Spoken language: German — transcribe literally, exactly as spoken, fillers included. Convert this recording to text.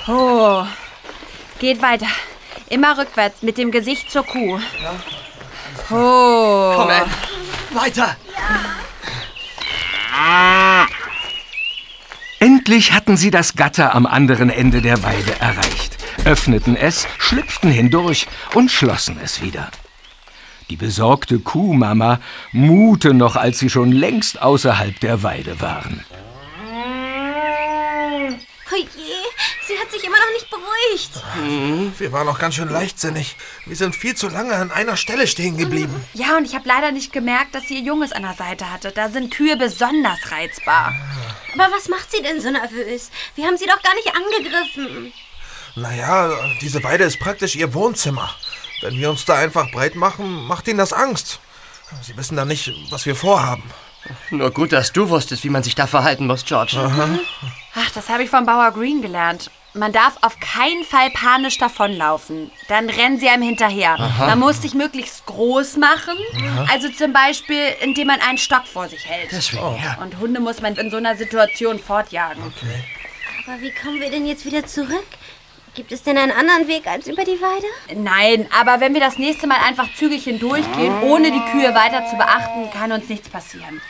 Oh, geht weiter. Immer rückwärts, mit dem Gesicht zur Kuh. Oh. Komm, Ann. Weiter. Ja. Endlich hatten sie das Gatter am anderen Ende der Weide erreicht, öffneten es, schlüpften hindurch und schlossen es wieder. Die besorgte Kuhmama muhte noch, als sie schon längst außerhalb der Weide waren. Oje, sie hat sich immer noch nicht beruhigt. Mhm. Wir waren noch ganz schön leichtsinnig. Wir sind viel zu lange an einer Stelle stehen geblieben. Ja, und ich habe leider nicht gemerkt, dass sie ihr Junges an der Seite hatte. Da sind Kühe besonders reizbar. Aber was macht sie denn so nervös? Wir haben sie doch gar nicht angegriffen. Naja, diese Weide ist praktisch ihr Wohnzimmer. Wenn wir uns da einfach breit machen, macht ihnen das Angst. Sie wissen dann nicht, was wir vorhaben. Nur gut, dass du wusstest, wie man sich da verhalten muss, George. Aha. Ach, das habe ich vom Bauer Green gelernt. Man darf auf keinen Fall panisch davonlaufen. Dann rennen sie einem hinterher. Aha. Man muss sich möglichst groß machen. Aha. Also zum Beispiel, indem man einen Stock vor sich hält. Deswegen, ja. Und Hunde muss man in so einer Situation fortjagen. Okay. Aber wie kommen wir denn jetzt wieder zurück? Gibt es denn einen anderen Weg als über die Weide? Nein, aber wenn wir das nächste Mal einfach zügig hindurchgehen, ohne die Kühe weiter zu beachten, kann uns nichts passieren.